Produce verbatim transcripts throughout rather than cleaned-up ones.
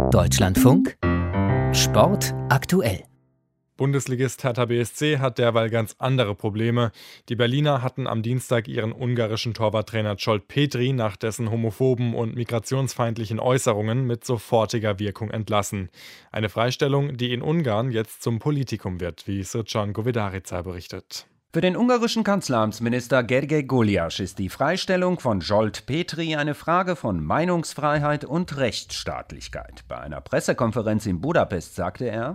Deutschlandfunk Sport aktuell. Bundesligist Hertha B S C hat derweil ganz andere Probleme. Die Berliner hatten am Dienstag ihren ungarischen Torwarttrainer Zsolt Petry nach dessen homophoben und migrationsfeindlichen Äußerungen mit sofortiger Wirkung entlassen. Eine Freistellung, die in Ungarn jetzt zum Politikum wird, wie Srđan Govedarica berichtet. Für den ungarischen Kanzleramtsminister Gergely Gulyás ist die Freistellung von Zsolt Petry eine Frage von Meinungsfreiheit und Rechtsstaatlichkeit. Bei einer Pressekonferenz in Budapest sagte er: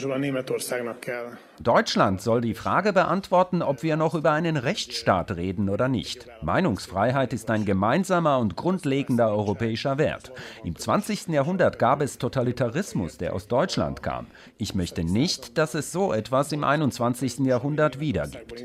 Deutschland soll die Frage beantworten, ob wir noch über einen Rechtsstaat reden oder nicht. Meinungsfreiheit ist ein gemeinsamer und grundlegender europäischer Wert. Im zwanzigsten Jahrhundert gab es Totalitarismus, der aus Deutschland kam. Ich möchte nicht, dass es so etwas im einundzwanzigsten Jahrhundert wieder gibt.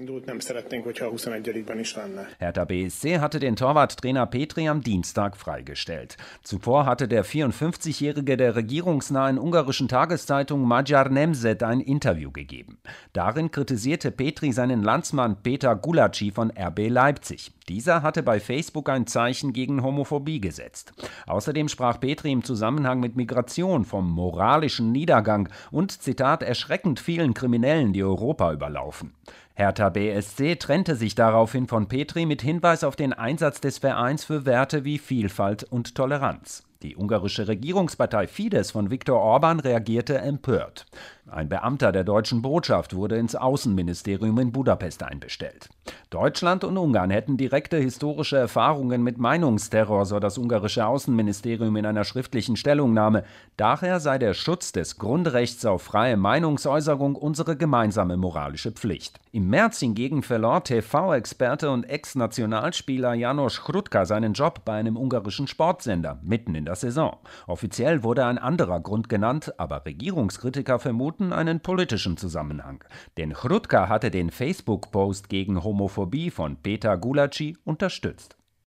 Hertha B S C hatte den Torwarttrainer Petry am Dienstag freigestellt. Zuvor hatte der vierundfünfzigjährige der regierungsnahen ungarischen Tageszeitung Magyar Nemzet ein Interview gegeben. Darin kritisierte Petry seinen Landsmann Péter Gulácsi von R B Leipzig. Dieser hatte bei Facebook ein Zeichen gegen Homophobie gesetzt. Außerdem sprach Petry im Zusammenhang mit Migration vom moralischen Niedergang und, Zitat, erschreckend vielen Kriminellen, die Europa überlaufen. Hertha B S C trennte sich daraufhin von Petry mit Hinweis auf den Einsatz des Vereins für Werte wie Vielfalt und Toleranz. Die ungarische Regierungspartei Fidesz von Viktor Orbán reagierte empört. Ein Beamter der deutschen Botschaft wurde ins Außenministerium in Budapest einbestellt. Deutschland und Ungarn hätten direkte historische Erfahrungen mit Meinungsterror, so das ungarische Außenministerium in einer schriftlichen Stellungnahme. Daher sei der Schutz des Grundrechts auf freie Meinungsäußerung unsere gemeinsame moralische Pflicht. Im März hingegen verlor T V-Experte und Ex-Nationalspieler János Krutka seinen Job bei einem ungarischen Sportsender, mitten in der Saison. Offiziell wurde ein anderer Grund genannt, aber Regierungskritiker vermuten einen politischen Zusammenhang. Denn Krutka hatte den Facebook-Post gegen Homophobie von Péter Gulácsi unterstützt.